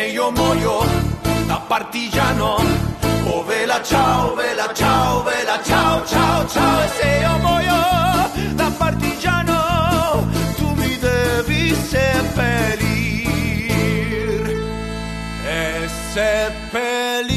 io muoio da partigiano, oh vela ciao, vela ciao, vela ciao, ciao, ciao. E se io muoio da partigiano, tu mi devi seppellir e seppellir.